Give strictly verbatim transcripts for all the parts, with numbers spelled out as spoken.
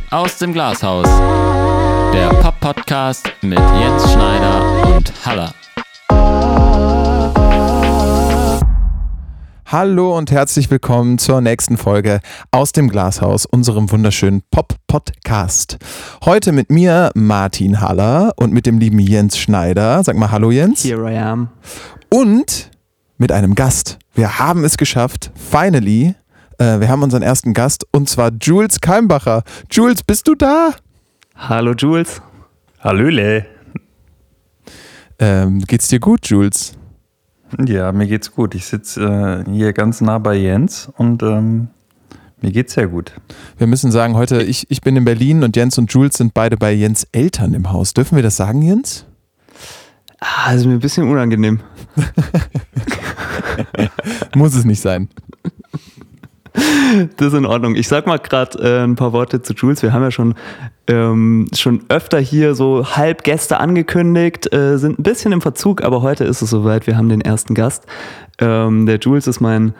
Aus dem Glashaus, der Pop-Podcast mit Jens Schneider und Halla. Hallo und herzlich willkommen zur nächsten Folge Aus dem Glashaus, unserem wunderschönen Pop-Podcast. Heute mit mir Martin Haller und mit dem lieben Jens Schneider. Sag mal Hallo Jens. Here I am. Und mit einem Gast. Wir haben es geschafft, finally. Äh, wir haben unseren ersten Gast und zwar Jules Keimbacher. Jules, bist du da? Hallo Jules. Hallöle. Ähm, geht's dir gut, Jules? Ja, mir geht's gut. Ich sitze äh, hier ganz nah bei Jens und ähm, mir geht's sehr gut. Wir müssen sagen, heute, ich, ich bin in Berlin und Jens und Jules sind beide bei Jens Eltern im Haus. Dürfen wir das sagen, Jens? Ah, das ist mir ein bisschen unangenehm. Muss es nicht sein. Das ist in Ordnung. Ich sag mal gerade äh, ein paar Worte zu Jules. Wir haben ja schon, ähm, schon öfter hier so halb Gäste angekündigt, äh, sind ein bisschen im Verzug, aber heute ist es soweit. Wir haben den ersten Gast. Ähm, der Jules ist mein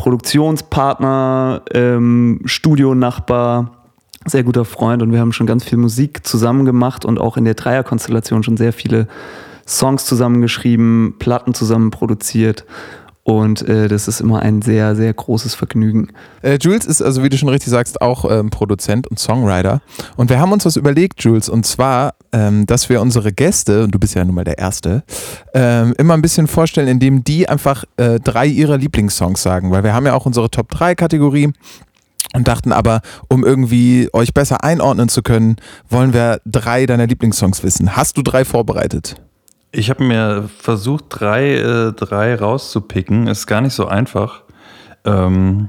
Produktionspartner, ähm, Studionachbar, sehr guter Freund und wir haben schon ganz viel Musik zusammen gemacht und auch in der Dreierkonstellation schon sehr viele Songs zusammengeschrieben, Platten zusammen produziert. Und äh, das ist immer ein sehr, sehr großes Vergnügen. Äh, Jules ist, also wie du schon richtig sagst, auch ähm, Produzent und Songwriter. Und wir haben uns was überlegt, Jules, und zwar, ähm, dass wir unsere Gäste, und du bist ja nun mal der Erste, ähm, immer ein bisschen vorstellen, indem die einfach äh, drei ihrer Lieblingssongs sagen. Weil wir haben ja auch unsere Top drei Kategorie und dachten aber, um irgendwie euch besser einordnen zu können, wollen wir drei deiner Lieblingssongs wissen. Hast du drei vorbereitet? Ich habe mir versucht, drei, äh, drei rauszupicken. Ist gar nicht so einfach. Ähm,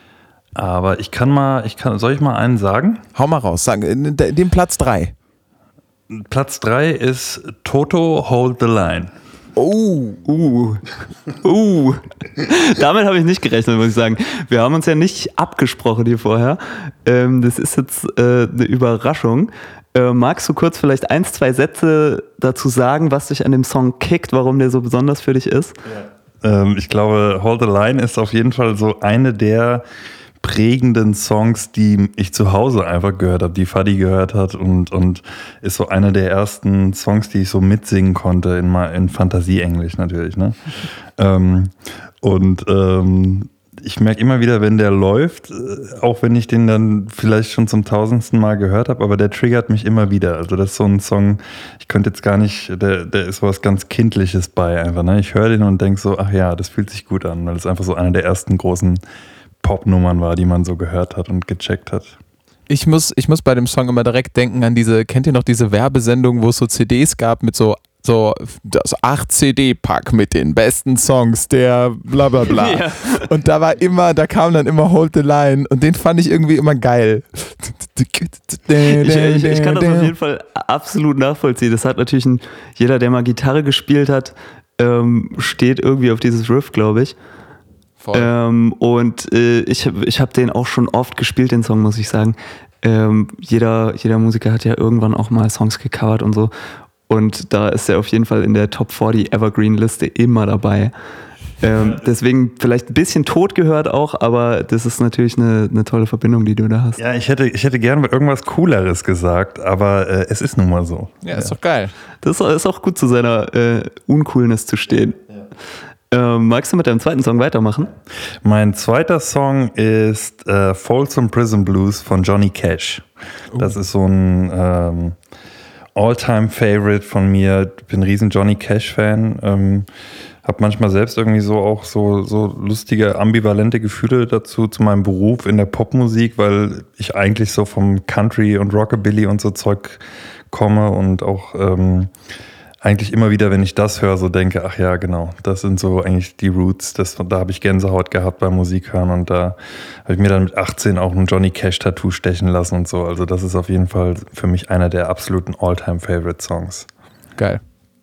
aber ich kann mal, ich kann, soll ich mal einen sagen? Hau mal raus, sag, den Platz drei. Platz drei ist Toto Hold the Line. Oh, uh, uh. Damit habe ich nicht gerechnet, muss ich sagen. Wir haben uns ja nicht abgesprochen hier vorher. Ähm, das ist jetzt äh, eine Überraschung. Äh, magst du kurz vielleicht eins, zwei Sätze dazu sagen, was dich an dem Song kickt, warum der so besonders für dich ist? Ja. Ähm, ich glaube, Hold the Line ist auf jeden Fall so eine der prägenden Songs, die ich zu Hause einfach gehört habe, die Fadi gehört hat und, und ist so einer der ersten Songs, die ich so mitsingen konnte, in, in Fantasie-Englisch natürlich. Ne? ähm, und ähm, ich merke immer wieder, wenn der läuft, auch wenn ich den dann vielleicht schon zum tausendsten Mal gehört habe, aber der triggert mich immer wieder. Also das ist so ein Song, ich könnte jetzt gar nicht, der, der ist was ganz Kindliches bei einfach. Ne? Ich höre den und denke so, ach ja, das fühlt sich gut an, weil es einfach so eine der ersten großen Popnummern war, die man so gehört hat und gecheckt hat. Ich muss, ich muss bei dem Song immer direkt denken an diese, kennt ihr noch diese Werbesendung, wo es so C Ds gab mit so So, das acht C D-Pack mit den besten Songs der bla bla bla. Ja. Und da war immer, da kam dann immer Hold the Line und den fand ich irgendwie immer geil. Ich, ich, ich kann das auf jeden Fall absolut nachvollziehen. Das hat natürlich ein, jeder, der mal Gitarre gespielt hat, ähm, steht irgendwie auf dieses Riff, glaube ich. Ähm, und äh, ich, ich habe den auch schon oft gespielt, den Song, muss ich sagen. Ähm, jeder, jeder Musiker hat ja irgendwann auch mal Songs gecovert und so. Und da ist er auf jeden Fall in der Top vierzig Evergreen-Liste immer dabei. Ähm, deswegen vielleicht ein bisschen tot gehört auch, aber das ist natürlich eine, eine tolle Verbindung, die du da hast. Ja, ich hätte, ich hätte gerne irgendwas Cooleres gesagt, aber äh, es ist nun mal so. Ja, ist doch geil. Das ist auch gut, zu seiner äh, Uncoolness zu stehen. Ja. Ähm, magst du mit deinem zweiten Song weitermachen? Mein zweiter Song ist äh, Folsom Prison Blues von Johnny Cash. Uh. Das ist so ein ähm, All-Time-Favorite von mir. Ich bin ein riesen Johnny Cash-Fan. Ähm, hab manchmal selbst irgendwie so auch so, so lustige, ambivalente Gefühle dazu, zu meinem Beruf in der Popmusik, weil ich eigentlich so vom Country und Rockabilly und so Zeug komme und auch ähm, eigentlich immer wieder, wenn ich das höre, so denke, ach ja, genau, das sind so eigentlich die Roots. Das, da habe ich Gänsehaut gehabt beim Musikhören und da habe ich mir dann mit achtzehn auch ein Johnny Cash-Tattoo stechen lassen und so. Also das ist auf jeden Fall für mich einer der absoluten All-Time-Favorite-Songs. Geil.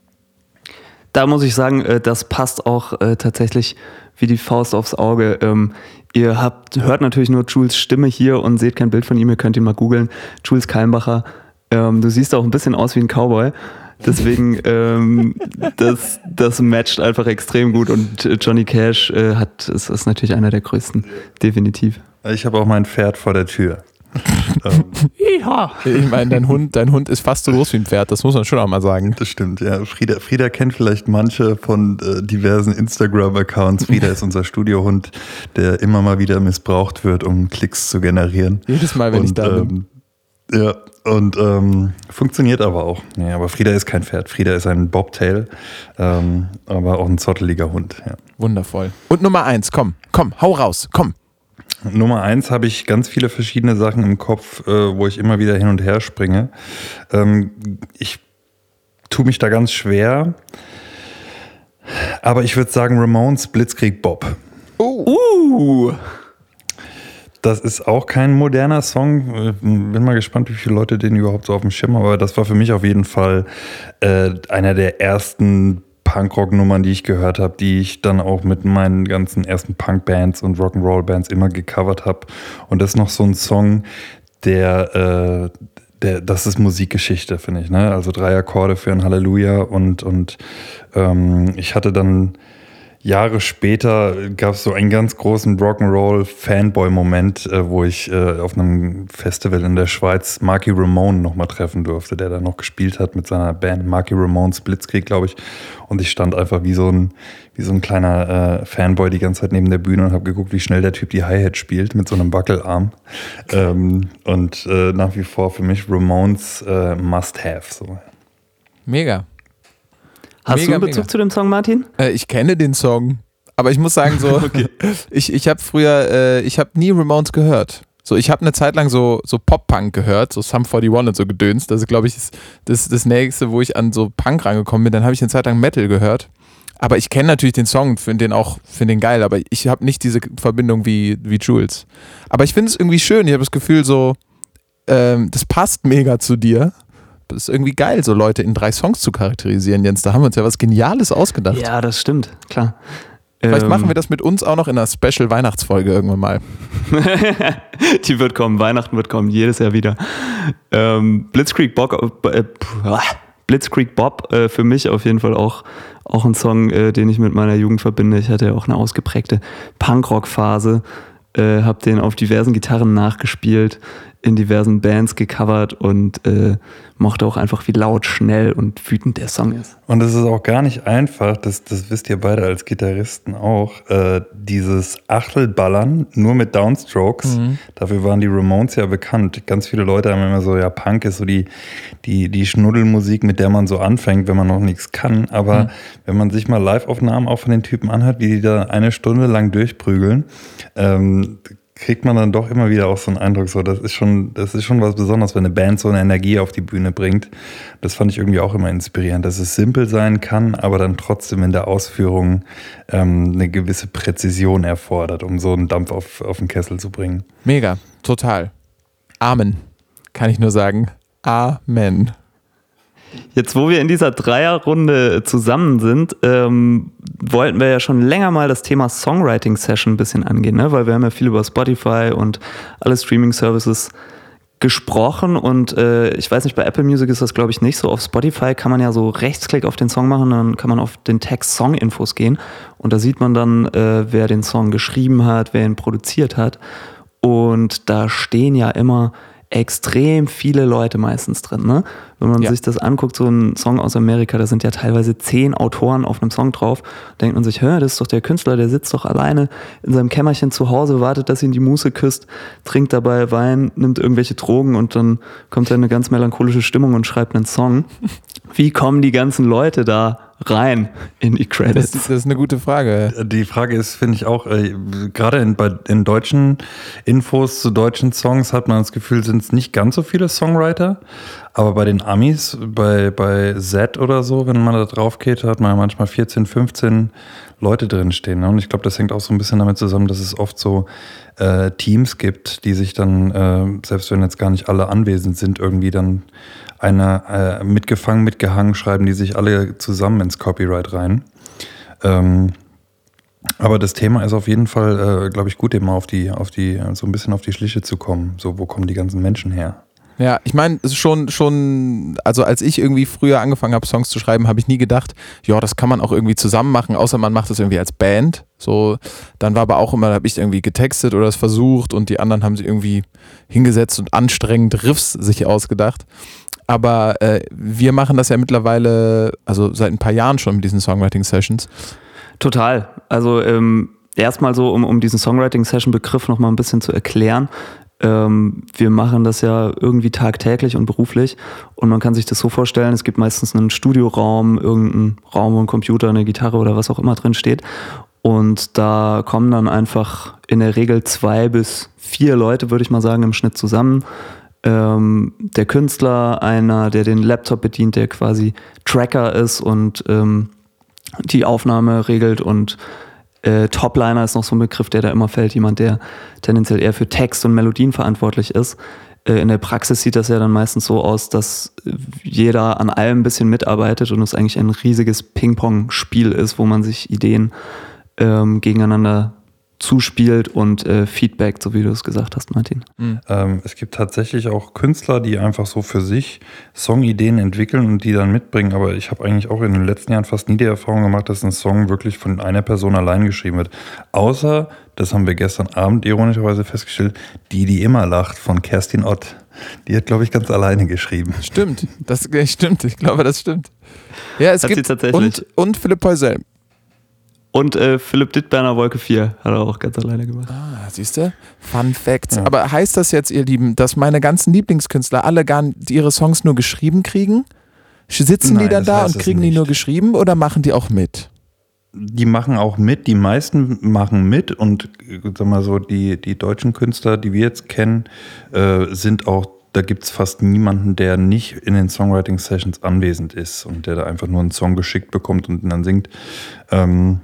Da muss ich sagen, das passt auch tatsächlich wie die Faust aufs Auge. Ihr habt, hört natürlich nur Jules Stimme hier und seht kein Bild von ihm, ihr könnt ihn mal googeln. Jules Keimbacher. Du siehst auch ein bisschen aus wie ein Cowboy. Deswegen, ähm, das, das matcht einfach extrem gut und Johnny Cash äh, hat, ist, ist natürlich einer der größten, definitiv. Ich habe auch mein Pferd vor der Tür. Ja. Ich meine, dein Hund, dein Hund ist fast so groß wie ein Pferd, das muss man schon auch mal sagen. Das stimmt, ja. Frieda, Frieda kennt vielleicht manche von äh, diversen Instagram-Accounts. Frieda ist unser Studiohund, der immer mal wieder missbraucht wird, um Klicks zu generieren. Jedes Mal, wenn und, ich da ähm, bin. Ja, und ähm, funktioniert aber auch. Nee, aber Frieda ist kein Pferd. Frieda ist ein Bobtail, ähm, aber auch ein zotteliger Hund. Ja. Wundervoll. Und Nummer eins, komm, komm, hau raus, komm. Nummer eins habe ich ganz viele verschiedene Sachen im Kopf, äh, wo ich immer wieder hin und her springe. Ähm, ich tue mich da ganz schwer, aber ich würde sagen Ramones Blitzkrieg Bob. Oh. Uh. Das ist auch kein moderner Song. Bin mal gespannt, wie viele Leute den überhaupt so auf dem Schirm haben. Aber das war für mich auf jeden Fall äh, einer der ersten Punkrock-Nummern, die ich gehört habe, die ich dann auch mit meinen ganzen ersten Punk-Bands und Rock'n'Roll-Bands immer gecovert habe. Und das ist noch so ein Song, der, äh, der das ist Musikgeschichte, finde ich. Ne? Also drei Akkorde für ein Halleluja. Und, und ähm, ich hatte dann Jahre später gab es so einen ganz großen Rock'n'Roll-Fanboy-Moment, äh, wo ich äh, auf einem Festival in der Schweiz Marky Ramone nochmal treffen durfte, der da noch gespielt hat mit seiner Band Marky Ramones Blitzkrieg, glaube ich. Und ich stand einfach wie so ein, wie so ein kleiner äh, Fanboy die ganze Zeit neben der Bühne und habe geguckt, wie schnell der Typ die Hi-Hat spielt mit so einem Wackelarm. Ähm, und äh, nach wie vor für mich Ramones äh, Must-Have. So. Mega. Hast mega, du einen Bezug mega. zu dem Song, Martin? Äh, ich kenne den Song, aber ich muss sagen so, Okay. ich, ich habe früher, äh, ich habe nie Ramones gehört. So, ich habe eine Zeit lang so, so Pop-Punk gehört, so Sum einundvierzig und so gedönst. Das ist, glaube ich, das, das, das Nächste, wo ich an so Punk rangekommen bin. Dann habe ich eine Zeit lang Metal gehört. Aber ich kenne natürlich den Song, finde den auch, finde den geil, aber ich habe nicht diese Verbindung wie, wie Jules. Aber ich finde es irgendwie schön. Ich habe das Gefühl so, ähm, das passt mega zu dir. Das ist irgendwie geil, so Leute in drei Songs zu charakterisieren, Jens. Da haben wir uns ja was Geniales ausgedacht. Ja, das stimmt, klar. Vielleicht ähm, machen wir das mit uns auch noch in einer Special-Weihnachtsfolge irgendwann mal. Die wird kommen, Weihnachten wird kommen, jedes Jahr wieder. Ähm, Blitzkrieg Bob, äh, Blitzkrieg Bob äh, für mich auf jeden Fall auch, auch ein Song, äh, den ich mit meiner Jugend verbinde. Ich hatte ja auch eine ausgeprägte Punkrock-Phase, äh, habe den auf diversen Gitarren nachgespielt, in diversen Bands gecovert und äh, mochte auch einfach, wie laut, schnell und wütend der Song ist. Und es ist auch gar nicht einfach, das, das wisst ihr beide als Gitarristen auch, äh, dieses Achtelballern nur mit Downstrokes, mhm. dafür waren die Ramones ja bekannt. Ganz viele Leute haben immer so, ja, Punk ist so die, die, die Schnuddelmusik, mit der man so anfängt, wenn man noch nichts kann. Aber mhm. wenn man sich mal Live-Aufnahmen auch von den Typen anhört, wie die da eine Stunde lang durchprügeln, ähm, kriegt man dann doch immer wieder auch so einen Eindruck, so das ist schon, das ist schon was Besonderes, wenn eine Band so eine Energie auf die Bühne bringt. Das fand ich irgendwie auch immer inspirierend, dass es simpel sein kann, aber dann trotzdem in der Ausführung ähm, eine gewisse Präzision erfordert, um so einen Dampf auf, auf den Kessel zu bringen. Mega, total. Amen, kann ich nur sagen. Amen. Jetzt, wo wir in dieser Dreierrunde zusammen sind, ähm, wollten wir ja schon länger mal das Thema Songwriting-Session ein bisschen angehen, ne? Weil wir haben ja viel über Spotify und alle Streaming-Services gesprochen und äh, ich weiß nicht, bei Apple Music ist das glaube ich nicht so. Auf Spotify kann man ja so Rechtsklick auf den Song machen, dann kann man auf den Text Song-Infos gehen und da sieht man dann, äh, wer den Song geschrieben hat, wer ihn produziert hat und da stehen ja immer extrem viele Leute meistens drin, ne? Wenn man ja. sich das anguckt, so ein Song aus Amerika, da sind ja teilweise zehn Autoren auf einem Song drauf, denkt man sich, hör, das ist doch der Künstler, der sitzt doch alleine in seinem Kämmerchen zu Hause, wartet, dass ihn die Muse küsst, trinkt dabei Wein, nimmt irgendwelche Drogen und dann kommt er in eine ganz melancholische Stimmung und schreibt einen Song. Wie kommen die ganzen Leute da rein in die Credits? Das, das ist eine gute Frage. Die Frage ist, finde ich auch, äh, gerade in, bei, in deutschen Infos zu deutschen Songs hat man das Gefühl, sind es nicht ganz so viele Songwriter, aber bei den Amis, bei, bei Z oder so, wenn man da drauf geht, hat man manchmal vierzehn, fünfzehn Leute drinstehen. Ne? Und ich glaube, das hängt auch so ein bisschen damit zusammen, dass es oft so äh, Teams gibt, die sich dann, äh, selbst wenn jetzt gar nicht alle anwesend sind, irgendwie dann eine äh, mitgefangen, mitgehangen schreiben, die sich alle zusammen ins Copyright rein. Ähm, aber das Thema ist auf jeden Fall, äh, glaube ich, gut, eben auf die, auf die, so ein bisschen auf die Schliche zu kommen. So, wo kommen die ganzen Menschen her? Ja, ich meine, schon, schon, also als ich irgendwie früher angefangen habe, Songs zu schreiben, habe ich nie gedacht, ja, das kann man auch irgendwie zusammen machen, außer man macht das irgendwie als Band. So, dann war aber auch immer, da habe ich irgendwie getextet oder es versucht und die anderen haben sich irgendwie hingesetzt und anstrengend Riffs sich ausgedacht. Aber äh, wir machen das ja mittlerweile, also seit ein paar Jahren schon mit diesen Songwriting-Sessions. Total. Also ähm, erstmal so, um, um diesen Songwriting-Session-Begriff nochmal ein bisschen zu erklären. Ähm, wir machen das ja irgendwie tagtäglich und beruflich und man kann sich das so vorstellen, es gibt meistens einen Studioraum, irgendeinen Raum, wo ein Computer, eine Gitarre oder was auch immer drin steht und da kommen dann einfach in der Regel zwei bis vier Leute, würde ich mal sagen, im Schnitt zusammen. Ähm, der Künstler, einer, der den Laptop bedient, der quasi Tracker ist und ähm, die Aufnahme regelt und Äh, Topliner ist noch so ein Begriff, der da immer fällt. Jemand, der tendenziell eher für Text und Melodien verantwortlich ist. Äh, in der Praxis sieht das ja dann meistens so aus, dass jeder an allem ein bisschen mitarbeitet und es eigentlich ein riesiges Ping-Pong-Spiel ist, wo man sich Ideen ähm, gegeneinander zuspielt und äh, Feedback, so wie du es gesagt hast, Martin. Mhm. Ähm, es gibt tatsächlich auch Künstler, die einfach so für sich Songideen entwickeln und die dann mitbringen, aber ich habe eigentlich auch in den letzten Jahren fast nie die Erfahrung gemacht, dass ein Song wirklich von einer Person allein geschrieben wird. Außer, das haben wir gestern Abend ironischerweise festgestellt, Die, die immer lacht von Kerstin Ott. Die hat, glaube ich, ganz alleine geschrieben. Stimmt, das stimmt, ich glaube, das stimmt. Ja, es hat gibt sie tatsächlich. Und, und Philipp Poisel. Und äh, Philipp Dittberner, Wolke vier, hat er auch ganz alleine gemacht. Ah, siehst du? Fun Facts. Ja. Aber heißt das jetzt, ihr Lieben, dass meine ganzen Lieblingskünstler alle gar nicht ihre Songs nur geschrieben kriegen? Sitzen Nein, die dann das da heißt und es kriegen die nicht. nur geschrieben oder machen die auch mit? Die machen auch mit, die meisten machen mit und sag mal so, die, die deutschen Künstler, die wir jetzt kennen, äh, sind auch, da gibt es fast niemanden, der nicht in den Songwriting-Sessions anwesend ist und der da einfach nur einen Song geschickt bekommt und dann singt. Ähm,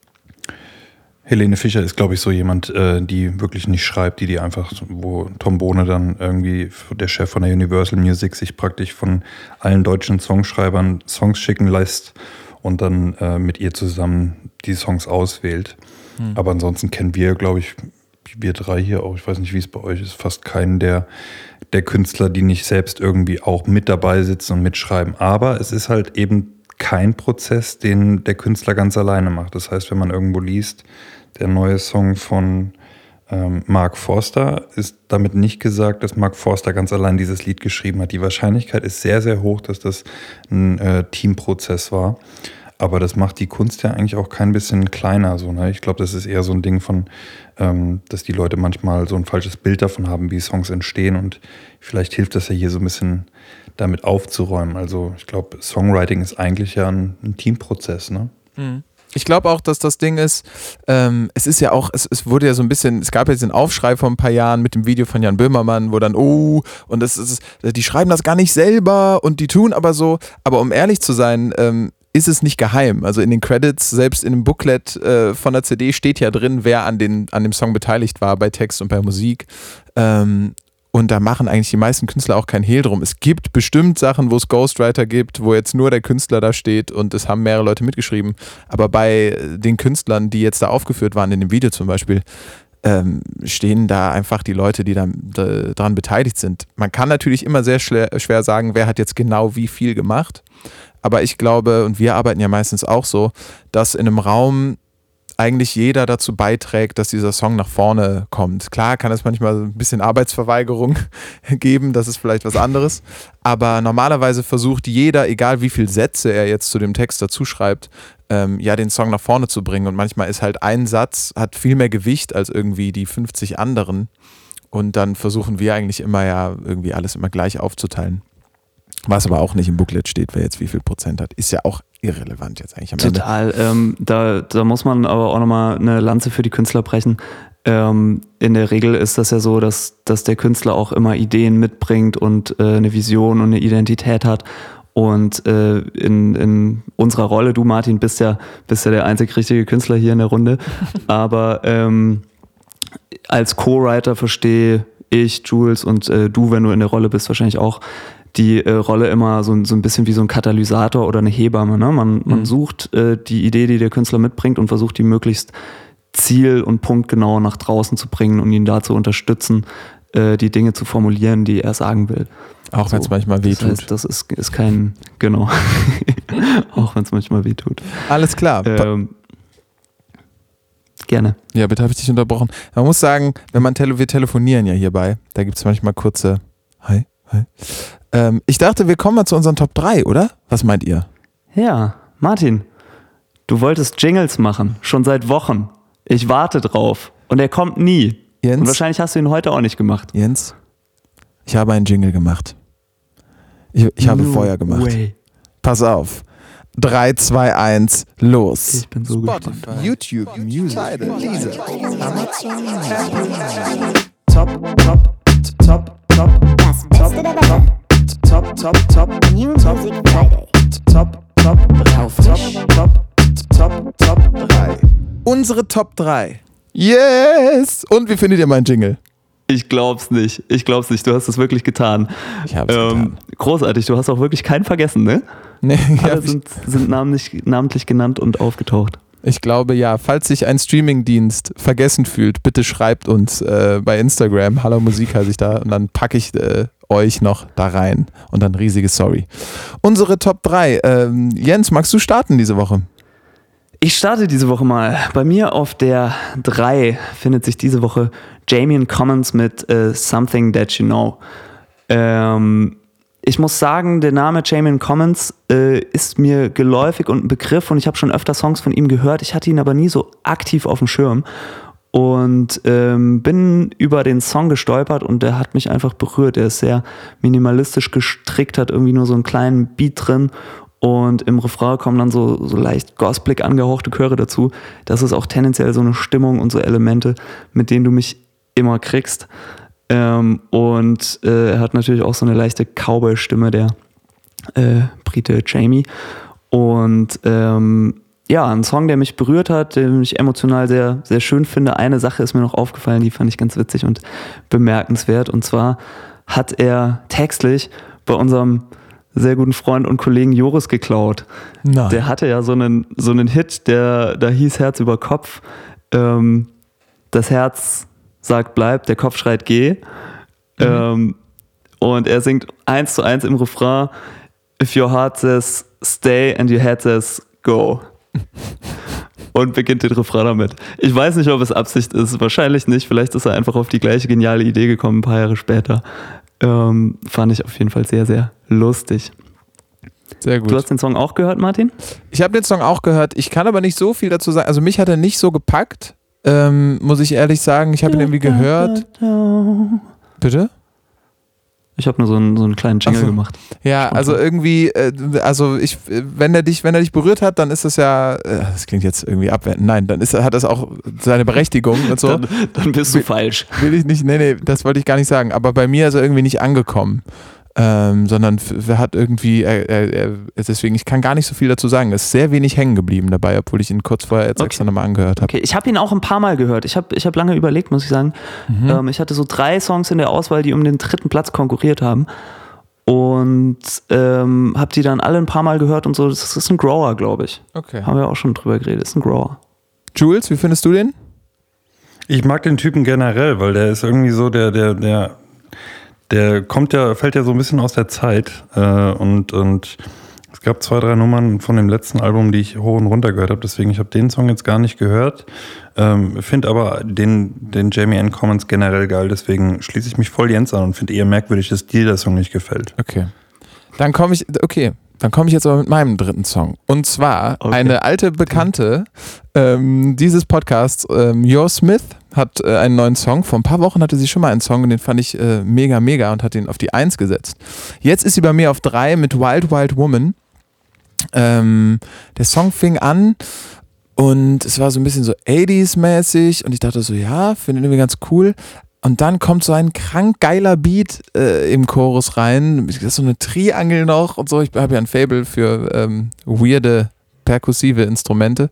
Helene Fischer ist, glaube ich, so jemand, äh, die wirklich nicht schreibt, die die einfach, wo Tom Bohne dann irgendwie, der Chef von der Universal Music, sich praktisch von allen deutschen Songschreibern Songs schicken lässt und dann äh, mit ihr zusammen die Songs auswählt. Hm. Aber ansonsten kennen wir, glaube ich, wir drei hier auch, ich weiß nicht, wie es bei euch ist, fast keinen der, der Künstler, die nicht selbst irgendwie auch mit dabei sitzen und mitschreiben. Aber es ist halt eben kein Prozess, den der Künstler ganz alleine macht. Das heißt, wenn man irgendwo liest, der neue Song von ähm, Mark Forster, ist damit nicht gesagt, dass Mark Forster ganz allein dieses Lied geschrieben hat. Die Wahrscheinlichkeit ist sehr, sehr hoch, dass das ein äh, Teamprozess war. Aber das macht die Kunst ja eigentlich auch kein bisschen kleiner. So, ne? Ich glaube, das ist eher so ein Ding von, ähm, dass die Leute manchmal so ein falsches Bild davon haben, wie Songs entstehen. Und vielleicht hilft das ja hier so ein bisschen damit aufzuräumen. Also ich glaube, Songwriting ist eigentlich ja ein, ein Teamprozess. Ne? Mhm. Ich glaube auch, dass das Ding ist, ähm, es ist ja auch, es, es wurde ja so ein bisschen, es gab jetzt den Aufschrei vor ein paar Jahren mit dem Video von Jan Böhmermann, wo dann, oh, und das ist, die schreiben das gar nicht selber und die tun aber so. Aber um ehrlich zu sein, ähm, ist es nicht geheim. Also in den Credits, selbst in dem Booklet äh, von der C D steht ja drin, wer an, den, an dem Song beteiligt war, bei Text und bei Musik. Ähm, Und da machen eigentlich die meisten Künstler auch kein Hehl drum. Es gibt bestimmt Sachen, wo es Ghostwriter gibt, wo jetzt nur der Künstler da steht und es haben mehrere Leute mitgeschrieben. Aber bei den Künstlern, die jetzt da aufgeführt waren, in dem Video zum Beispiel, ähm, stehen da einfach die Leute, die da, da dran beteiligt sind. Man kann natürlich immer sehr schwer, schwer sagen, wer hat jetzt genau wie viel gemacht. Aber ich glaube, und wir arbeiten ja meistens auch so, dass in einem Raum eigentlich jeder dazu beiträgt, dass dieser Song nach vorne kommt. Klar kann es manchmal ein bisschen Arbeitsverweigerung geben, das ist vielleicht was anderes, aber normalerweise versucht jeder, egal wie viele Sätze er jetzt zu dem Text dazu schreibt, ähm, ja den Song nach vorne zu bringen und manchmal ist halt ein Satz, hat viel mehr Gewicht als irgendwie die fünfzig anderen und dann versuchen wir eigentlich immer ja irgendwie alles immer gleich aufzuteilen. Was aber auch nicht im Booklet steht, wer jetzt wie viel Prozent hat, ist ja auch irrelevant jetzt eigentlich am Ende. Total. Ähm, da, da muss man aber auch nochmal eine Lanze für die Künstler brechen. Ähm, in der Regel ist das ja so, dass, dass der Künstler auch immer Ideen mitbringt und äh, eine Vision und eine Identität hat. Und äh, in, in unserer Rolle, du Martin, bist ja, bist ja der einzig richtige Künstler hier in der Runde. Aber ähm, als Co-Writer verstehe ich, Jules und äh, du, wenn du in der Rolle bist, wahrscheinlich auch, die äh, Rolle immer so, so ein bisschen wie so ein Katalysator oder eine Hebamme. Ne? Man, man mhm. sucht äh, die Idee, die der Künstler mitbringt und versucht die möglichst ziel- und punktgenau nach draußen zu bringen und ihn da zu unterstützen, äh, die Dinge zu formulieren, die er sagen will. Auch so, wenn es manchmal wehtut. Das heißt, das ist, ist kein, genau, auch wenn es manchmal wehtut. Alles klar. Ähm, gerne. Ja, bitte, habe ich dich unterbrochen. Man muss sagen, wenn man tele- wir telefonieren ja hierbei, da gibt es manchmal kurze Hi, hi. Ähm, ich dachte, wir kommen mal zu unseren Top drei, oder? Was meint ihr? Ja, Martin, du wolltest Jingles machen, schon seit Wochen. Ich warte drauf und er kommt nie. Jens? Und wahrscheinlich hast du ihn heute auch nicht gemacht. Jens, ich habe einen Jingle gemacht. Ich, ich habe No Feuer gemacht. way. Pass auf. drei, zwei, eins, los. Ich bin so Spotify, gespannt. YouTube, Music, Deezer, Amazon. Top, top, top, top, Das Beste der Woche. top, top, top, New Music Friday. top, top, Auf top, frisch. top, top, top, drei. Unsere Top drei. Yes! Und wie findet ihr meinen Jingle? Ich glaub's nicht. Ich glaub's nicht. Du hast es wirklich getan. Ich habe es Ähm, getan. großartig. Du hast auch wirklich keinen vergessen, ne? Nee, Alle ja, ich, sind, sind namentlich, namentlich genannt und aufgetaucht. ich glaube ja. Falls sich ein Streamingdienst vergessen fühlt, bitte schreibt uns äh, bei Instagram. Hallo Musik heiße ich da. Und dann packe ich äh, euch noch da rein. Und dann riesiges Sorry. Unsere Top drei. Ähm, Jens, magst du starten diese Woche? Ich starte diese Woche mal. Bei mir auf der drei findet sich diese Woche Jamian Commons mit äh, Something That You Know. Ähm, ich muss sagen, der Name Jamian Commons äh, ist mir geläufig und ein Begriff und ich habe schon öfter Songs von ihm gehört. Ich hatte ihn aber nie so aktiv auf dem Schirm und ähm, bin über den Song gestolpert und der hat mich einfach berührt. Er ist sehr minimalistisch gestrickt, hat irgendwie nur so einen kleinen Beat drin. Und im Refrain kommen dann so, so leicht gospelig angehauchte Chöre dazu. Das ist auch tendenziell so eine Stimmung und so Elemente, mit denen du mich immer kriegst. Ähm, und äh, er hat natürlich auch so eine leichte Cowboy-Stimme, der äh, Brite Jamie. Und ähm, ja, ein Song, der mich berührt hat, den ich emotional sehr, sehr schön finde. Eine Sache ist mir noch aufgefallen, die fand ich ganz witzig und bemerkenswert. Und zwar hat er textlich bei unserem sehr guten Freund und Kollegen Joris geklaut. Nein. Der hatte ja so einen, so einen Hit, der da hieß Herz über Kopf. Ähm, das Herz sagt bleib, der Kopf schreit geh. Mhm. Ähm, und er singt eins zu eins im Refrain: If your heart says stay and your head says go. Und beginnt den Refrain damit. Ich weiß nicht, ob es Absicht ist, wahrscheinlich nicht. Vielleicht ist er einfach auf die gleiche geniale Idee gekommen, ein paar Jahre später. Ähm, fand ich auf jeden Fall sehr, sehr lustig. Sehr gut. Du hast den Song auch gehört, Martin? Ich habe den Song auch gehört. Ich kann aber nicht so viel dazu sagen. Also mich hat er nicht so gepackt, ähm, muss ich ehrlich sagen. Ich habe ihn irgendwie gehört. Bitte? Ich habe nur so einen, so einen kleinen Jingle Ach so. gemacht. Ja, also irgendwie, äh, also ich, wenn er dich, wenn er dich berührt hat, dann ist das ja, äh, das klingt jetzt irgendwie abwertend. Nein, dann ist, hat das auch seine Berechtigung und so. Dann, dann bist du Will- falsch. Will ich nicht, nee, nee, das wollte ich gar nicht sagen. Aber bei mir ist er irgendwie nicht angekommen. Ähm, sondern f- er hat irgendwie, er, er, er, deswegen, ich kann gar nicht so viel dazu sagen. Es ist sehr wenig hängen geblieben dabei, obwohl ich ihn kurz vorher jetzt Okay. extra nochmal angehört habe. Okay, ich habe ihn auch ein paar Mal gehört. Ich habe ich hab lange überlegt, muss ich sagen. Mhm. Ähm, ich hatte so drei Songs in der Auswahl, die um den dritten Platz konkurriert haben. Und ähm, habe die dann alle ein paar Mal gehört und so. Das ist ein Grower, glaube ich. Okay. Haben wir auch schon drüber geredet. Das ist ein Grower. Jules, wie findest du den? Ich mag den Typen generell, weil der ist irgendwie so, der, der, der, der kommt ja, fällt ja so ein bisschen aus der Zeit. Äh, und, und es gab zwei, drei Nummern von dem letzten Album, die ich hoch und runter gehört habe. Deswegen, ich habe den Song jetzt gar nicht gehört. Ähm, finde aber den, den Jamian Commons generell geil. Deswegen schließe ich mich voll Jens an und finde eher merkwürdig, dass dir der Song nicht gefällt. Okay. Dann komme ich, okay, dann komme ich jetzt aber mit meinem dritten Song. Und zwar Okay. eine alte Bekannte ähm, dieses Podcasts, ähm, Your Smith, hat äh, einen neuen Song. Vor ein paar Wochen hatte sie schon mal einen Song und den fand ich äh, mega, mega und hat den auf die Eins gesetzt. Jetzt ist sie bei mir auf drei mit Wild Wild Woman. Ähm, der Song fing an und es war so ein bisschen so achtziger-mäßig und ich dachte so, ja, finde ich irgendwie ganz cool. Und dann kommt so ein krank geiler Beat äh, im Chorus rein. Das ist so eine Triangel noch und so. Ich habe ja ein Faible für ähm, weirde perkussive Instrumente.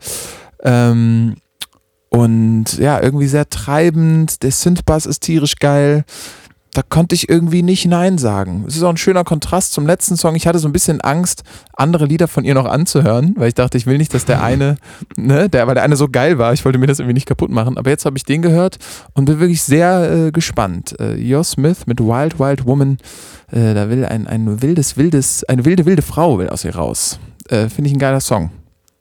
Ähm, und ja, irgendwie sehr treibend. Der Synthbass ist tierisch geil. da konnte ich irgendwie nicht Nein sagen. Es ist auch ein schöner Kontrast zum letzten Song. Ich hatte so ein bisschen Angst, andere Lieder von ihr noch anzuhören, weil ich dachte, ich will nicht, dass der eine, ne, der, weil der eine so geil war, ich wollte mir das irgendwie nicht kaputt machen. Aber jetzt habe ich den gehört und bin wirklich sehr äh, gespannt. Äh, Yo Smith mit Wild Wild Woman, äh, da will ein, ein wildes, wildes, eine wilde, wilde Frau will aus ihr raus. Äh, Finde ich ein geiler Song.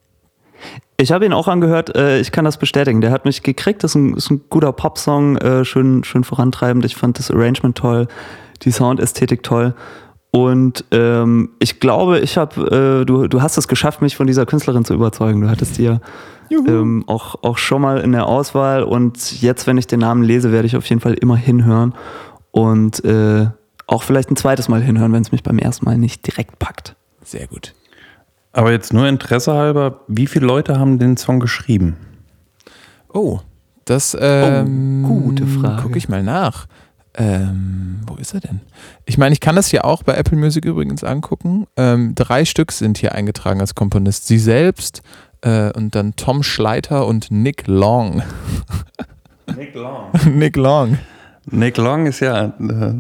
Ich habe ihn auch angehört, äh, ich kann das bestätigen. Der hat mich gekriegt, das ist ein, ist ein guter Popsong, äh, schön, schön vorantreibend. Ich fand das Arrangement toll, die Soundästhetik toll. Und ähm, ich glaube, ich habe, äh, du, du hast es geschafft, mich von dieser Künstlerin zu überzeugen. Du hattest die ja ähm, auch, auch schon mal in der Auswahl. Und jetzt, wenn ich den Namen lese, werde ich auf jeden Fall immer hinhören. Und äh, auch vielleicht ein zweites Mal hinhören, wenn es mich beim ersten Mal nicht direkt packt. Sehr gut. Aber jetzt nur Interesse halber, wie viele Leute haben den Song geschrieben? Oh, das ähm, oh, gute Frage. Gucke ich mal nach. Ähm, wo ist er denn? Ich meine, ich kann das hier auch bei Apple Music übrigens angucken. Ähm, drei Stück sind hier eingetragen als Komponist. Sie selbst äh, und dann Tom Schleiter und Nick Long. Nick Long. Nick Long. Nick Long ist ja... Äh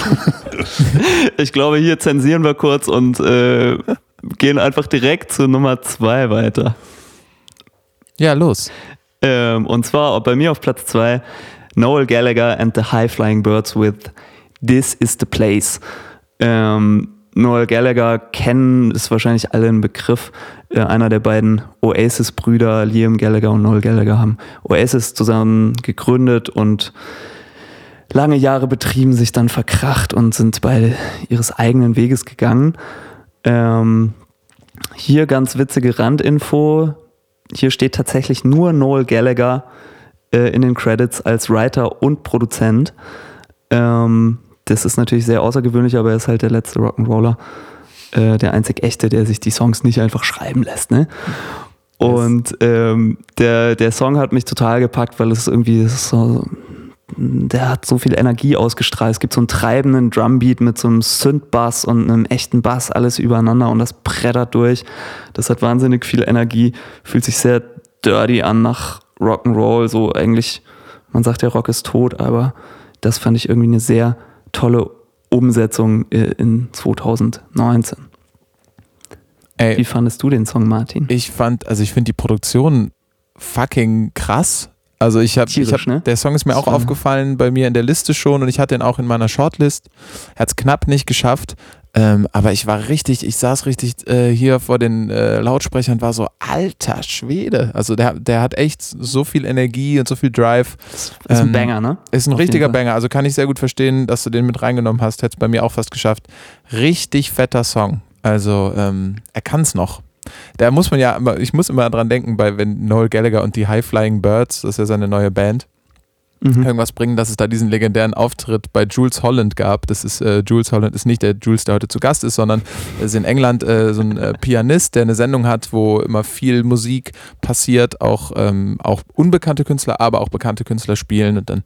ich glaube, hier zensieren wir kurz und... Äh gehen einfach direkt zu Nummer zwei weiter. Ja, los. Ähm, und zwar bei mir auf Platz zwei Noel Gallagher and the High Flying Birds with This is the Place. Ähm, Noel Gallagher kennen, ist wahrscheinlich alle ein Begriff. Äh, einer der beiden Oasis-Brüder, Liam Gallagher und Noel Gallagher, haben Oasis zusammen gegründet und lange Jahre betrieben, sich dann verkracht und sind beide ihres eigenen Weges gegangen. Ähm, hier ganz witzige Randinfo. Hier steht tatsächlich nur Noel Gallagher äh, in den Credits als Writer und Produzent. Ähm, das ist natürlich sehr außergewöhnlich, aber er ist halt der letzte Rock'n'Roller. Äh, der einzig echte, der sich die Songs nicht einfach schreiben lässt, ne? Und ähm, der, der Song hat mich total gepackt, weil es irgendwie so... Der hat so viel Energie ausgestrahlt. Es gibt so einen treibenden Drumbeat mit so einem Synth-Bass und einem echten Bass, alles übereinander und das brettert durch. Das hat wahnsinnig viel Energie, fühlt sich sehr dirty an nach Rock'n'Roll. So eigentlich, man sagt ja, Rock ist tot, aber das fand ich irgendwie eine sehr tolle Umsetzung in zwanzig neunzehn. Ey, wie fandest du den Song, Martin? Ich fand, also ich finde die Produktion fucking krass. Also ich habe, ich hab, ne? der Song ist mir auch war aufgefallen bei mir in der Liste schon und ich hatte ihn auch in meiner Shortlist. Er hat es knapp nicht geschafft, ähm, aber ich war richtig, ich saß richtig äh, hier vor den äh, Lautsprechern und war so, alter Schwede. Also der, der hat echt so viel Energie und so viel Drive. Ist ein ähm, Banger, ne? Ist ein Auf richtiger jeden Fall. Banger. Also kann ich sehr gut verstehen, dass du den mit reingenommen hast. Hätte es bei mir auch fast geschafft. Richtig fetter Song. Also ähm, er kann es noch. Da muss man ja immer, ich muss immer dran denken, bei wenn Noel Gallagher und die High Flying Birds, das ist ja seine neue Band, mhm. irgendwas bringen, dass es da diesen legendären Auftritt bei Jools Holland gab. Das ist, äh, Jools Holland ist nicht der Jools, der heute zu Gast ist, sondern ist in England äh, so ein äh, Pianist, der eine Sendung hat, wo immer viel Musik passiert, auch, ähm, auch unbekannte Künstler, aber auch bekannte Künstler spielen und dann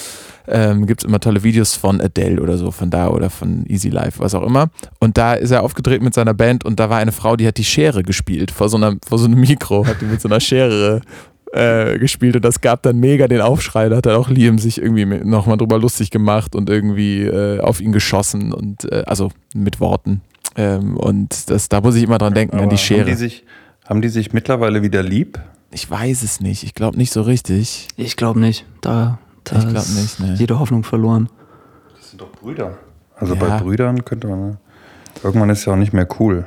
Ähm, gibt es immer tolle Videos von Adele oder so, von da oder von Easy Life, was auch immer. Und da ist er aufgetreten mit seiner Band und da war eine Frau, die hat die Schere gespielt, vor so, einer, vor so einem Mikro, hat die mit so einer Schere äh, gespielt und das gab dann mega den Aufschrei. Da hat dann auch Liam sich irgendwie nochmal drüber lustig gemacht und irgendwie äh, auf ihn geschossen und äh, also mit Worten. Ähm, und das, da muss ich immer dran denken, Aber an die Schere. Haben die, sich, haben die sich mittlerweile wieder lieb? Ich weiß es nicht, ich glaube nicht so richtig. Ich glaube nicht. Da, da Ich glaub ist nicht, ne. jede Hoffnung verloren. Das sind doch Brüder. Also Ja. bei Brüdern könnte man... Ne? Irgendwann ist ja auch nicht mehr cool.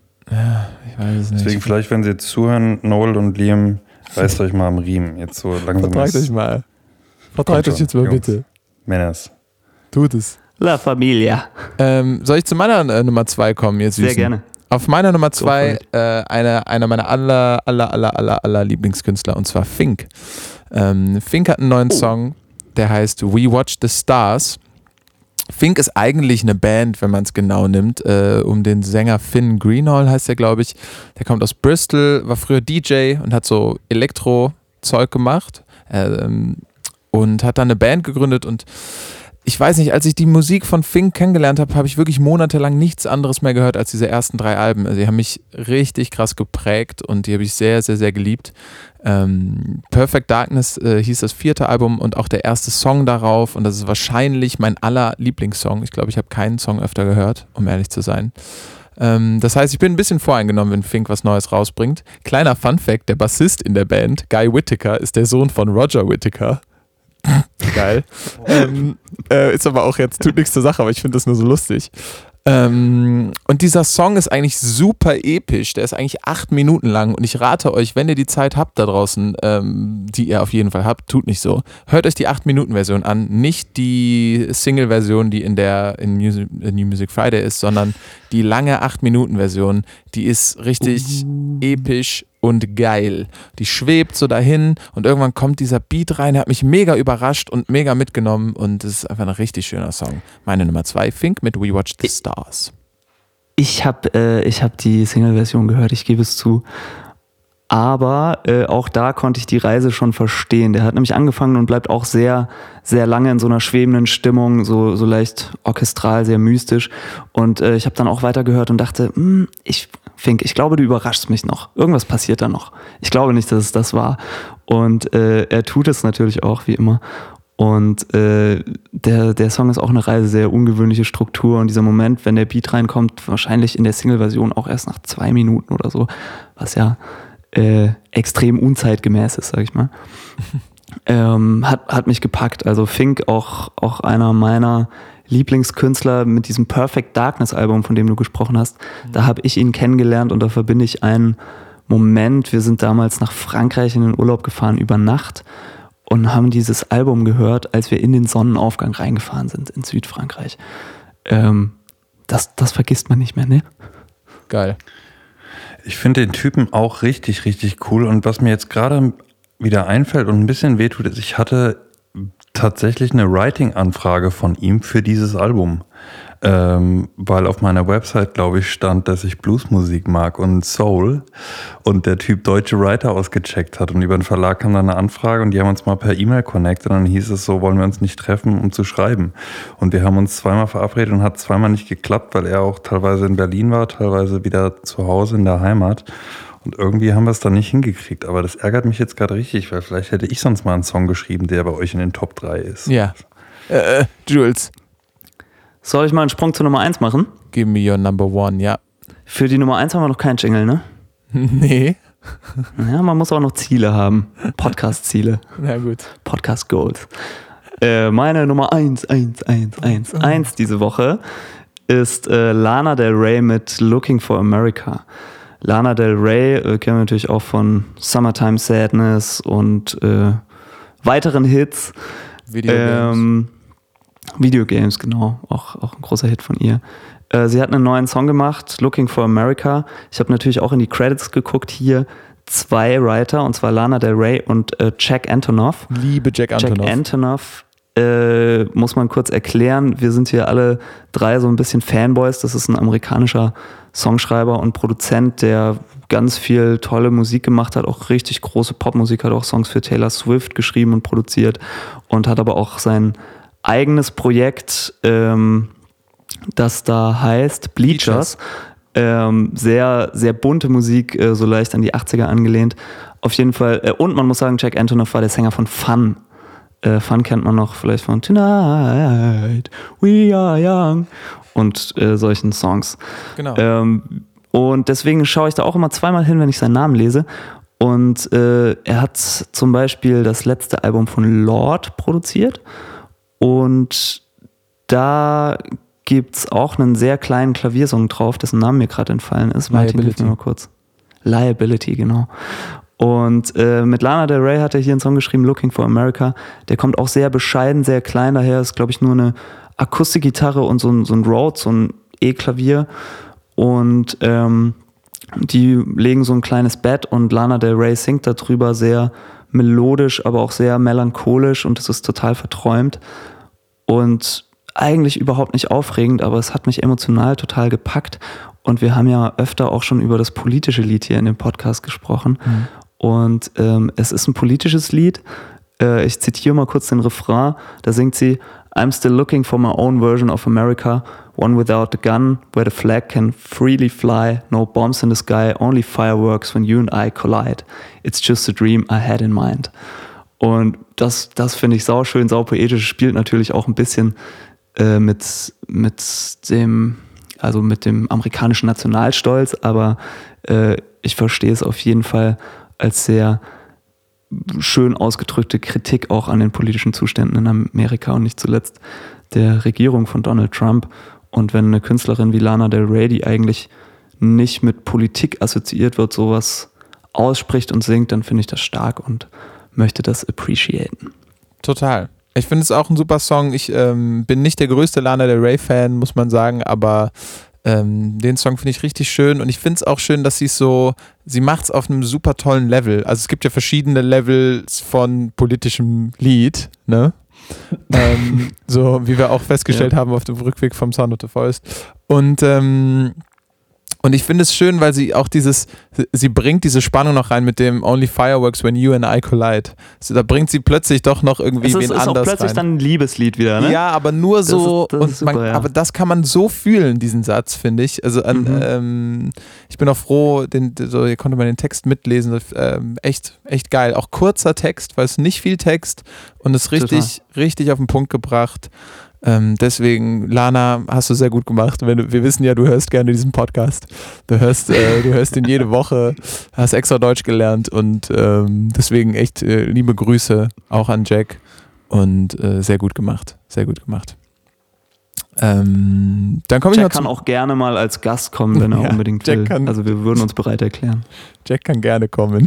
Ja, ich weiß es nicht. Deswegen vielleicht, wenn Sie jetzt zuhören, Noel und Liam, reißt euch mal am Riemen. Jetzt so langsam. Vertragt euch mal. Vertragt euch jetzt mal Jungs. bitte. Männers. Tut es. La Familia. Ähm, soll ich zu meiner äh, Nummer zwei kommen jetzt? Sehr Süßen? gerne. Auf meiner Nummer zwei for äh, einer einer meiner aller, aller, aller, aller, aller Lieblingskünstler und zwar Fink. Ähm, Fink hat einen neuen Oh. Song, der heißt We Watch the Stars. Fink ist eigentlich eine Band, wenn man es genau nimmt, äh, um den Sänger Finn Greenhall heißt der, glaube ich. Der kommt aus Bristol, war früher D J und hat so Elektro-Zeug gemacht ähm, und hat dann eine Band gegründet und ich weiß nicht, als ich die Musik von Fink kennengelernt habe, habe ich wirklich monatelang nichts anderes mehr gehört als diese ersten drei Alben. Also die haben mich richtig krass geprägt und die habe ich sehr, sehr, sehr geliebt. Ähm, Perfect Darkness äh, hieß das vierte Album und auch der erste Song darauf und das ist wahrscheinlich mein aller Lieblingssong. Ich glaube, ich habe keinen Song öfter gehört, um ehrlich zu sein. Ähm, das heißt, ich bin ein bisschen voreingenommen, wenn Fink was Neues rausbringt. Kleiner Funfact, der Bassist in der Band, Guy Whittaker, ist der Sohn von Roger Whittaker. Geil. ähm, äh, ist aber auch jetzt, tut nichts zur Sache, aber ich finde das nur so lustig. Ähm, und dieser Song ist eigentlich super episch, der ist eigentlich acht Minuten lang und ich rate euch, wenn ihr die Zeit habt da draußen, ähm, die ihr auf jeden Fall habt, tut nicht so, hört euch die acht Minuten Version an, nicht die Single-Version, die in der in Music, in New Music Friday ist, sondern die lange acht Minuten Version, die ist richtig uh. episch und geil. Die schwebt so dahin und irgendwann kommt dieser Beat rein, der hat mich mega überrascht und mega mitgenommen und es ist einfach ein richtig schöner Song. Meine Nummer zwei, Fink mit We Watch the Stars. Ich habe äh, ich hab die Single-Version gehört, ich gebe es zu. Aber äh, auch da konnte ich die Reise schon verstehen. Der hat nämlich angefangen und bleibt auch sehr, sehr lange in so einer schwebenden Stimmung, so, so leicht orchestral, sehr mystisch. Und äh, ich habe dann auch weitergehört und dachte, hm, ich Fink, ich glaube, du überraschst mich noch. Irgendwas passiert da noch. Ich glaube nicht, dass es das war. Und äh, er tut es natürlich auch, wie immer. Und äh, der, der Song ist auch eine Reise, sehr ungewöhnliche Struktur. Und dieser Moment, wenn der Beat reinkommt, wahrscheinlich in der Single-Version auch erst nach zwei Minuten oder so, was ja äh, extrem unzeitgemäß ist, sag ich mal. ähm, hat, hat mich gepackt. Also Fink, auch, auch einer meiner Lieblingskünstler mit diesem Perfect Darkness Album, von dem du gesprochen hast. Mhm. Da habe ich ihn kennengelernt und da verbinde ich einen Moment. Wir sind damals nach Frankreich in den Urlaub gefahren über Nacht und haben dieses Album gehört, als wir in den Sonnenaufgang reingefahren sind in Südfrankreich. Ähm, das, das vergisst man nicht mehr, ne? Geil. Ich finde den Typen auch richtig, richtig cool und was mir jetzt gerade wieder einfällt und ein bisschen wehtut, ist, ich hatte tatsächlich eine Writing-Anfrage von ihm für dieses Album, ähm, weil auf meiner Website, glaube ich, stand, dass ich Bluesmusik mag und Soul und der Typ deutsche Writer ausgecheckt hat und über den Verlag kam dann eine Anfrage und die haben uns mal per E-Mail connected und dann hieß es so, wollen wir uns nicht treffen, um zu schreiben und wir haben uns zweimal verabredet und hat zweimal nicht geklappt, weil er auch teilweise in Berlin war, teilweise wieder zu Hause in der Heimat. Und irgendwie haben wir es dann nicht hingekriegt. Aber das ärgert mich jetzt gerade richtig, weil vielleicht hätte ich sonst mal einen Song geschrieben, der bei euch in den Top drei ist. Ja. Äh, Jules. Soll ich mal einen Sprung zur Nummer eins machen? Give me your number one, ja. Für die Nummer eins haben wir noch keinen Jingle, ne? Nee. Ja, man muss auch noch Ziele haben. Podcast-Ziele. Na gut. Podcast-Goals. Äh, meine Nummer eins, eins, eins, eins, eins diese Woche ist äh, Lana Del Rey mit Looking for America. Lana Del Rey äh, kennen wir natürlich auch von Summertime Sadness und äh, weiteren Hits. Videogames. Ähm, Videogames, genau. Auch, auch ein großer Hit von ihr. Äh, sie hat einen neuen Song gemacht, Looking for America. Ich habe natürlich auch in die Credits geguckt. Hier zwei Writer, und zwar Lana Del Rey und äh, Jack Antonoff. Liebe Jack Antonoff. Jack Antonoff. Äh, muss man kurz erklären, wir sind hier alle drei so ein bisschen Fanboys. Das ist ein amerikanischer Songschreiber und Produzent, der ganz viel tolle Musik gemacht hat, auch richtig große Popmusik, hat auch Songs für Taylor Swift geschrieben und produziert und hat aber auch sein eigenes Projekt, ähm, das da heißt Bleachers. Ähm, sehr, sehr bunte Musik, äh, so leicht an die achtziger angelehnt. Auf jeden Fall, äh, und man muss sagen, Jack Antonoff war der Sänger von Fun. Äh, Fun kennt man noch vielleicht von Tonight, We Are Young und äh, solchen Songs. Genau. Ähm, und deswegen schaue ich da auch immer zweimal hin, wenn ich seinen Namen lese. Und äh, er hat zum Beispiel das letzte Album von Lorde produziert. Und da gibt es auch einen sehr kleinen Klaviersong drauf, dessen Name mir gerade entfallen ist. Martin, hilf mir mal kurz. Liability, genau. Und äh, mit Lana Del Rey hat er hier einen Song geschrieben, Looking for America. Der kommt auch sehr bescheiden, sehr klein daher. Ist, glaube ich, nur eine Akustikgitarre und so ein, so ein Rhodes, so ein E-Klavier. Und ähm, die legen so ein kleines Bett und Lana Del Rey singt darüber sehr melodisch, aber auch sehr melancholisch und es ist total verträumt. Und eigentlich überhaupt nicht aufregend, aber es hat mich emotional total gepackt. Und wir haben ja öfter auch schon über das politische Lied hier in dem Podcast gesprochen. Mhm. Und ähm, es ist ein politisches Lied. Äh, ich zitiere mal kurz den Refrain. Da singt sie: I'm still looking for my own version of America, one without a gun, where the flag can freely fly, no bombs in the sky, only fireworks when you and I collide. It's just a dream I had in mind. Und das, das finde ich sauschön, saupoetisch, spielt natürlich auch ein bisschen äh, mit, mit dem, also mit dem amerikanischen Nationalstolz, aber äh, ich verstehe es auf jeden Fall als sehr schön ausgedrückte Kritik auch an den politischen Zuständen in Amerika und nicht zuletzt der Regierung von Donald Trump. Und wenn eine Künstlerin wie Lana Del Rey, die eigentlich nicht mit Politik assoziiert wird, sowas ausspricht und singt, dann finde ich das stark und möchte das appreciaten. Total. Ich finde es auch ein super Song. Ich ähm, bin nicht der größte Lana Del Rey-Fan, muss man sagen, aber ähm, den Song finde ich richtig schön und ich finde es auch schön, dass sie es so, sie macht es auf einem super tollen Level. Also es gibt ja verschiedene Levels von politischem Lied, ne? ähm, so wie wir auch festgestellt ja. haben auf dem Rückweg vom Sound of the Forest. Und ähm, Und ich finde es schön, weil sie auch dieses, sie bringt diese Spannung noch rein mit dem Only Fireworks when you and I collide. Also da bringt sie plötzlich doch noch irgendwie es ist, wen ist anders rein. Es ist auch plötzlich rein. dann ein Liebeslied wieder, ne? Ja, aber nur so, das ist, das und ist super, man, ja. aber das kann man so fühlen, diesen Satz, finde ich. Also an, Mhm. ähm, ich bin auch froh, den, so, hier konnte man den Text mitlesen, das, ähm, echt, echt geil. Auch kurzer Text, weil es nicht viel Text und es richtig, richtig auf den Punkt gebracht. Ähm, deswegen, Lana, hast du sehr gut gemacht. Wenn du, wir wissen ja, du hörst gerne diesen Podcast. Du hörst, äh, du hörst ihn jede Woche, hast extra Deutsch gelernt und ähm, deswegen echt äh, liebe Grüße auch an Jack und äh, sehr gut gemacht. Sehr gut gemacht. Ähm, dann komme ich Jack noch kann auch gerne mal als Gast kommen, wenn er Ja, unbedingt Jack will. kann- Also wir würden uns bereit erklären. Jack kann gerne kommen.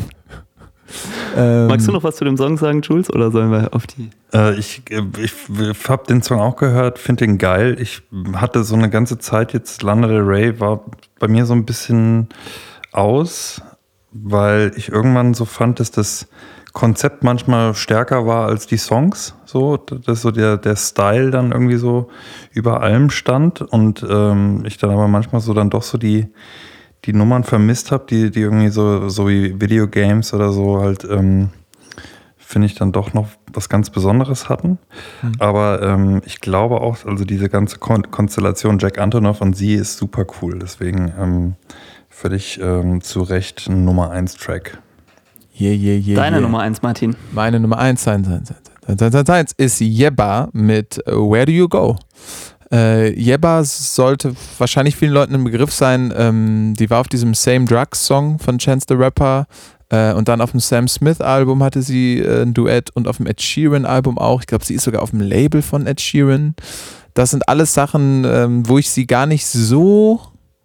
ähm, Magst du noch was zu dem Song sagen, Jules, oder sollen wir auf die... Äh, ich ich habe den Song auch gehört, finde den geil. Ich hatte so eine ganze Zeit jetzt, Lana Del Rey war bei mir so ein bisschen aus, weil ich irgendwann so fand, dass das Konzept manchmal stärker war als die Songs. So, dass so der, der Style dann irgendwie so über allem stand und ähm, ich dann aber manchmal so dann doch so die die Nummern vermisst habe, die, die irgendwie so, so wie Videogames oder so halt, ähm, finde ich dann doch noch was ganz Besonderes hatten. Mhm. Aber ähm, ich glaube auch, also diese ganze Kon- Konstellation Jack Antonoff und sie ist super cool. Deswegen ähm, völlig ähm, zu Recht ein Nummer eins Track. Yeah, yeah, yeah, Deine yeah. Nummer eins, Martin. Meine Nummer eins, sein, sein, sein, sein, sein, sein, sein, ist Yebba mit Where Do You Go? Äh, Yebba sollte wahrscheinlich vielen Leuten ein Begriff sein. Ähm, die war auf diesem Same Drugs Song von Chance the Rapper äh, und dann auf dem Sam Smith Album hatte sie äh, ein Duett und auf dem Ed Sheeran Album auch. Ich glaube, sie ist sogar auf dem Label von Ed Sheeran. Das sind alles Sachen, ähm, wo ich sie gar nicht so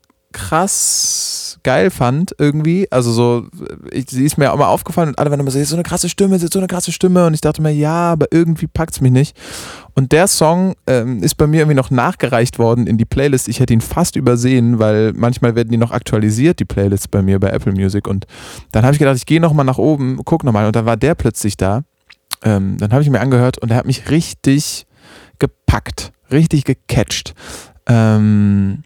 krass geil fand irgendwie. Also so, ich, sie ist mir auch mal aufgefallen und alle waren immer so, sie hat so eine krasse Stimme, sie hat so eine krasse Stimme und ich dachte mir, ja, aber irgendwie packt es mich nicht. Und der Song ähm, ist bei mir irgendwie noch nachgereicht worden in die Playlist. Ich hätte ihn fast übersehen, weil manchmal werden die noch aktualisiert, die Playlists bei mir bei Apple Music und dann habe ich gedacht, ich gehe nochmal nach oben, guck nochmal und dann war der plötzlich da. Ähm, dann habe ich mir angehört und er hat mich richtig gepackt, richtig gecatcht. Ähm,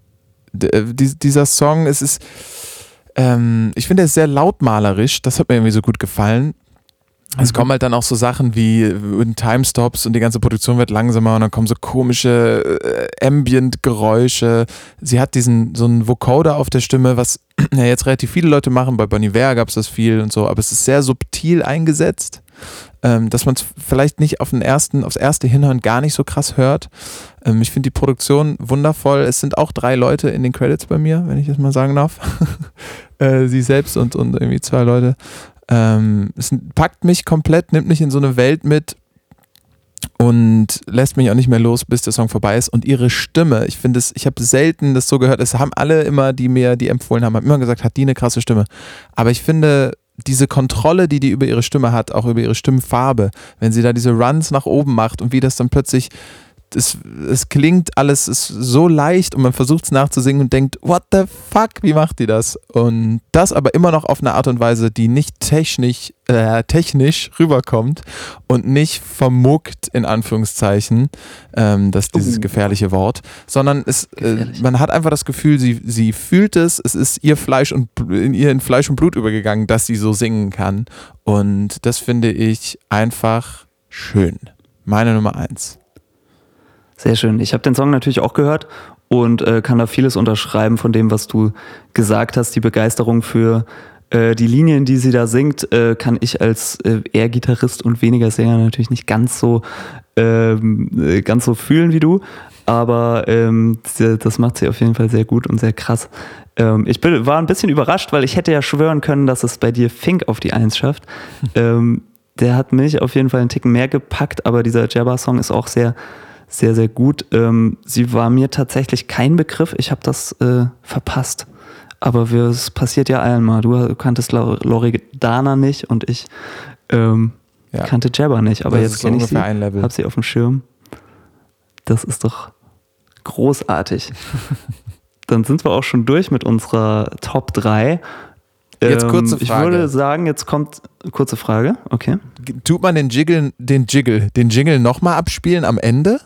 dieser Song, es ist, ähm, ich finde, er ist sehr lautmalerisch, das hat mir irgendwie so gut gefallen. Mhm. Es kommen halt dann auch so Sachen wie Time-Stops und die ganze Produktion wird langsamer und dann kommen so komische äh, Ambient-Geräusche. Sie hat diesen, so einen Vocoder auf der Stimme, was ja jetzt relativ viele Leute machen, bei Bon Iver gab es das viel und so, aber es ist sehr subtil eingesetzt. Ähm, dass man es vielleicht nicht auf den ersten, aufs erste Hinhören gar nicht so krass hört. Ähm, ich finde die Produktion wundervoll. Es sind auch drei Leute in den Credits bei mir, wenn ich das mal sagen darf. äh, sie selbst und, und irgendwie zwei Leute. Ähm, es packt mich komplett, nimmt mich in so eine Welt mit und lässt mich auch nicht mehr los, bis der Song vorbei ist. Und ihre Stimme, ich finde es, ich habe selten das so gehört. Es haben alle immer, die mir die empfohlen haben, haben immer gesagt, hat die eine krasse Stimme. Aber ich finde, diese Kontrolle, die die über ihre Stimme hat, auch über ihre Stimmfarbe, wenn sie da diese Runs nach oben macht und wie das dann plötzlich es, es klingt alles ist so leicht und man versucht es nachzusingen und denkt, what the fuck, wie macht die das? Und das aber immer noch auf eine Art und Weise, die nicht technisch, äh, technisch rüberkommt und nicht vermuckt, in Anführungszeichen, ähm, das ist dieses gefährliche Wort, sondern es, äh, man hat einfach das Gefühl, sie, sie fühlt es, es ist ihr Fleisch und in ihr in Fleisch und Blut übergegangen, dass sie so singen kann. Und das finde ich einfach schön. Meine Nummer eins. Sehr schön. Ich habe den Song natürlich auch gehört und äh, kann da vieles unterschreiben von dem, was du gesagt hast. Die Begeisterung für äh, die Linien, die sie da singt, äh, kann ich als äh, eher Gitarrist und weniger Sänger natürlich nicht ganz so, ähm, äh, ganz so fühlen wie du. Aber ähm, das macht sie auf jeden Fall sehr gut und sehr krass. Ähm, ich bin, war ein bisschen überrascht, weil ich hätte ja schwören können, dass es bei dir Fink auf die Eins schafft. ähm, der hat mich auf jeden Fall einen Ticken mehr gepackt, aber dieser Jabba-Song ist auch sehr sehr, sehr gut. Ähm, sie war mir tatsächlich kein Begriff. Ich habe das äh, verpasst. Aber wir, es passiert ja allen mal. Du kanntest Loredana nicht und ich ähm, ja. kannte Jabba nicht. Aber das jetzt kenne ich sie, habe sie auf dem Schirm. Das ist doch großartig. Dann sind wir auch schon durch mit unserer Top drei. Jetzt kurze Frage. Ich würde sagen, jetzt kommt kurze Frage. Okay. Tut man den Jiggle, den Jiggle, den Jingle nochmal abspielen am Ende?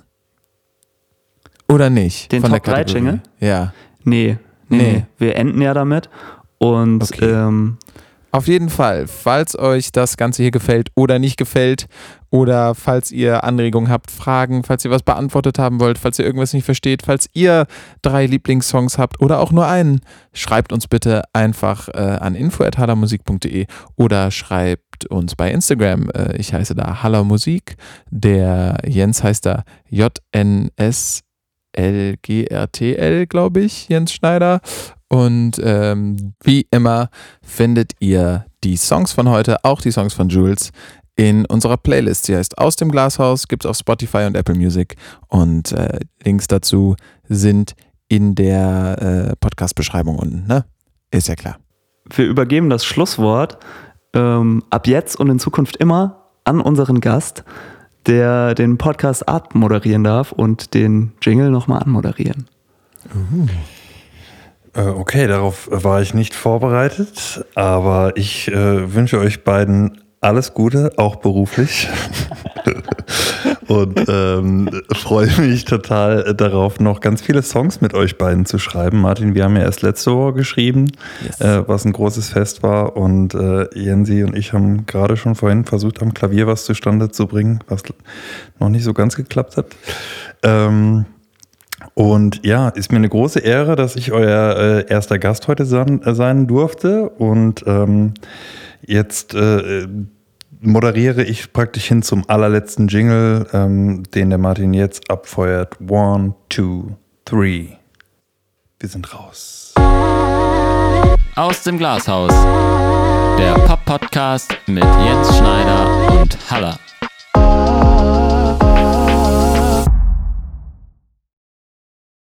Oder nicht? Den Von Top drei Jingle? Ja. Nee, nee, Nee. nee. Wir enden ja damit. Und Okay. ähm, Auf jeden Fall, falls euch das Ganze hier gefällt oder nicht gefällt oder falls ihr Anregungen habt, Fragen, falls ihr was beantwortet haben wollt, falls ihr irgendwas nicht versteht, falls ihr drei Lieblingssongs habt oder auch nur einen, schreibt uns bitte einfach äh, an info at hallermusik punkt de oder schreibt uns bei Instagram. Äh, ich heiße da Hallermusik, der Jens heißt da J N S L G R T L, glaube ich, Jens Schneider. Und ähm, wie immer findet ihr die Songs von heute, auch die Songs von Jules, in unserer Playlist. Sie heißt Aus dem Glashaus, gibt es auf Spotify und Apple Music. Und äh, Links dazu sind in der äh, Podcast-Beschreibung unten. Ne? Ist ja klar. wir übergeben das Schlusswort ähm, ab jetzt und in Zukunft immer an unseren Gast, der den Podcast abmoderieren darf und den Jingle nochmal anmoderieren. Uh. Okay, darauf war ich nicht vorbereitet, aber ich äh, wünsche euch beiden alles Gute, auch beruflich. Und ähm, freue mich total darauf, noch ganz viele Songs mit euch beiden zu schreiben. Martin, wir haben ja erst letzte Woche geschrieben, yes. äh, was ein großes Fest war. Und äh, Jensi und ich haben gerade schon vorhin versucht, am Klavier was zustande zu bringen, was noch nicht so ganz geklappt hat. Ähm, Und ja, ist mir eine große Ehre, dass ich euer äh, erster Gast heute san, äh, sein durfte. Und ähm, jetzt äh, moderiere ich praktisch hin zum allerletzten Jingle, ähm, den der Martin jetzt abfeuert. One, two, three. Wir sind raus. Aus dem Glashaus. Der Pop-Podcast mit Jens Schneider und Haller.